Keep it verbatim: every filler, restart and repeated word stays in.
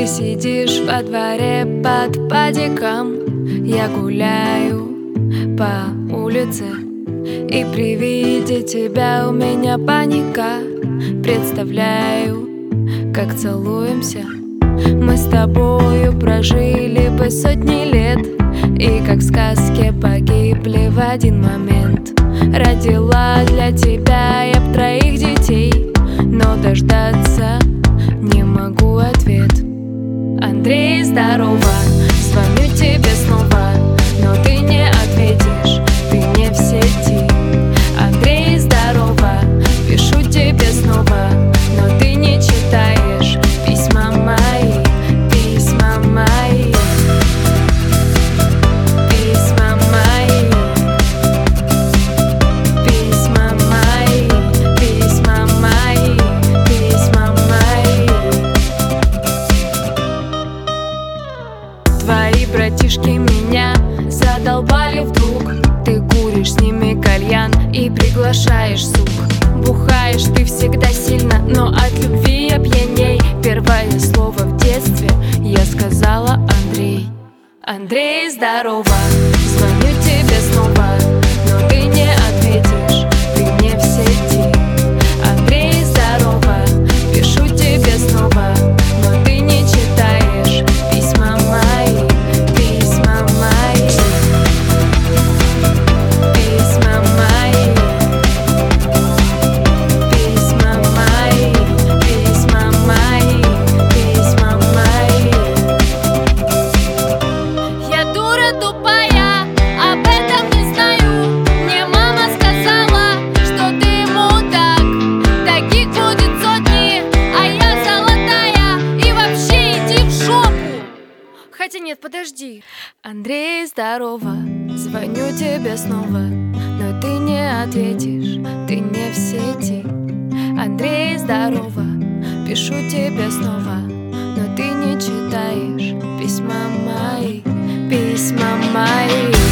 сидишь во дворе под падиком, я гуляю по улице, и при виде тебя у меня паника. Представляю, как целуемся. Мы с тобою прожили бы сотни лет, и как в сказке погибли в один момент. Родила для тебя я б троих детей, но дождаться не могу ответ. Андрей, здорово, звоню тебе снова, но ты не ответишь, ты не в сети. Андрей, здорово, пишу тебе снова, но ты не читаешь письма мои, письма мои, письма мои, письма мои, письма мои, письма мои. Твои братишки меня задолбали вдруг. Ты куришь с ними кальян и приглашаешь сук. Бухаешь ты всегда сильно, но от любви я пьяней. Первое слово в детстве я сказала Андрей. Андрей, здорово, звоню тебе снова, но ты не ответишь, ты не в сети. Андрей, здорово, пишу тебе снова, но ты не читаешь письма мои, письма мои, письма мои, письма мои, письма мои, письма мои. Я дура тупая, об этом не знаю. Мне мама сказала, что ты мудак. Таких будет сотни, а я золотая. И вообще иди в жопу. Хотя нет, подожди. Андрей, здорово, звоню тебе снова, но ты не ответишь, ты не в сети. Андрей, здорово, пишу тебе снова, но ты не читаешь письма мои, письма мои.